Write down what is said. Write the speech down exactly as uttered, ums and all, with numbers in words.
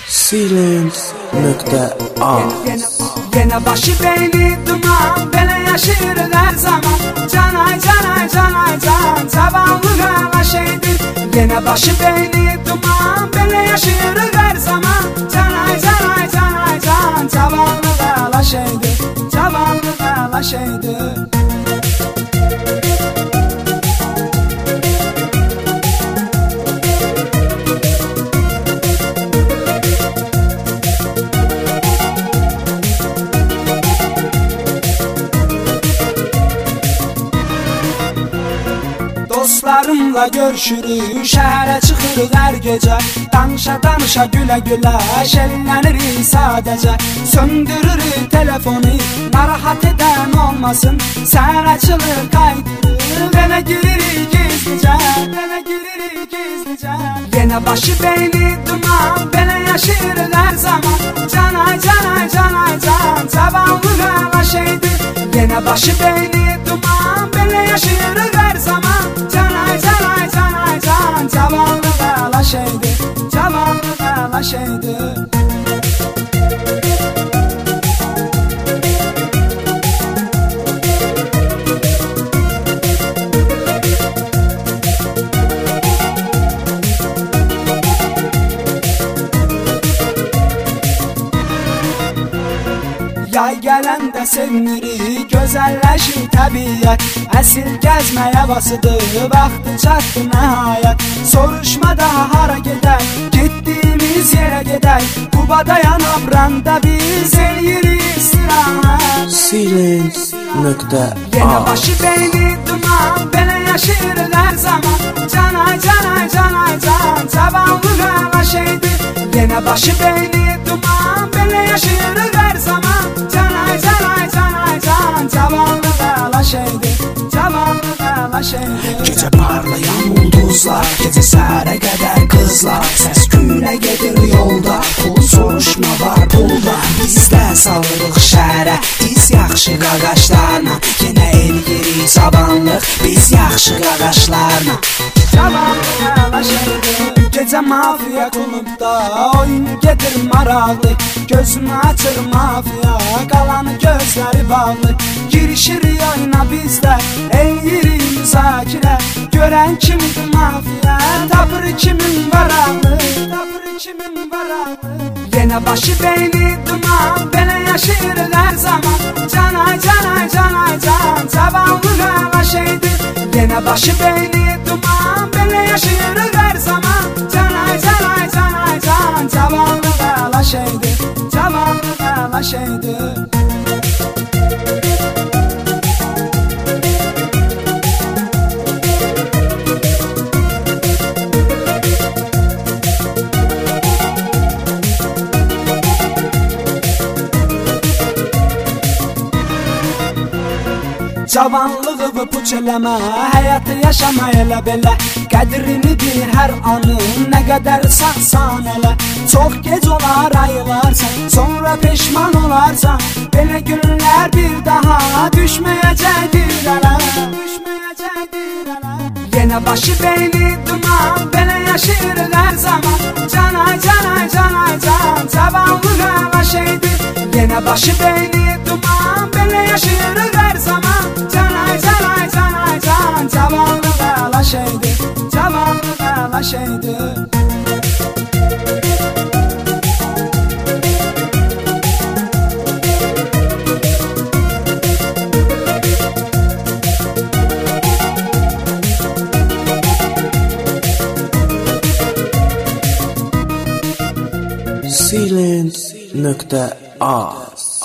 Silence.a Yine başı beyni duman, böyle yaşır her zaman. Canay canay canay can, zavallı kala şeydir. Yine başı beyni duman, böyle yaşır her zaman. Canay canay canay can, zavallı kala şeydir. Zavallı kala şeydir. Dostlarımla görüşürük, şəhərə çıxırıq hər gecə. Danışa danışa gülə gülə, şəllənirik sadəcə. Söndürürük telefonu, narahat edən olmasın. Səhər açılır qaydırıq, belə giririk gizlicə, belə giririk gizlicə. Yenə başı beyni duman, belə yaşayırıq hər zaman. Canay canay canay can, zavallı qala şeydir. Yenə başı beyni duman, belə yaşayırıq hər zaman. Canay canay canay can, zavallı qala şeydir. Zavallı qala şeydir. Yay gələndə sevinirik, gözəlləşir təbiət. Əsil gəzmək havasıdır, vaxtı çatdı nəhayət. Soruşma daha hara gedək, getdiyimiz yerə gedək. Qubada yanabranında biz eləyirik istirahət. Silence.a Yenə başı beyni duman, belə yaşayırıq hər zaman. Canay canay canay can, zavallı qala şeydir. Yenə başı beyni duman, belə yaşayırıq hər zaman. Canay canay canay can, zavallı qala şeydir. Zavallı qala şeydir. Gecə parlayan ulduzlar, gecə səhərə qədər qızlar. Səs gülə gedir yolda, pul soruşma var pulda. Bizdə salırıq şəhərə, biz yaxşı qaqaşlarla. Yenə eləyirik sabanlıq, biz yaxşı qaqaşlarla. Zavallı qala şeydir. Gecə mafiya klubda, oyun gedir maraqlı. Gözünü açır mafiya, qalanı gözləri bağlı. Girişirik oyuna bizdə, eləyirik müzakirə. Görən kimdir mafiya, tapır kimin varaqlı, tapır kimin varaqlı. Yenə başı beyni duman, belə yaşayırıq hər zaman. Canay canay canay can, zavallı qala şeydir. Yenə başı beyni duman, belə yaşayırıq hər zaman. Canay canay canay can, zavallı qala şeydir. Zavallı qala şeydir. Cavanlığı puç eləmə, həyatı yaşama elə belə. Qədrini bil hər anın, nə qədər sağsan elə. Çox gec olar ayılarsan, sonra peşman olarsan. Belə günlər bir daha düşməyəcəkdir ələ, düşməyəcəkdir ələ. Yenə başı beyni duman, belə yaşayırıq hər zaman. Canay canay canay can, zavallı qala şeydir. Yenə başı beyni duman, belə yaşayırıq hər zaman. Canay canay canay can, zavallı qala şeydir. Zavallı qala şeydir. Silence.a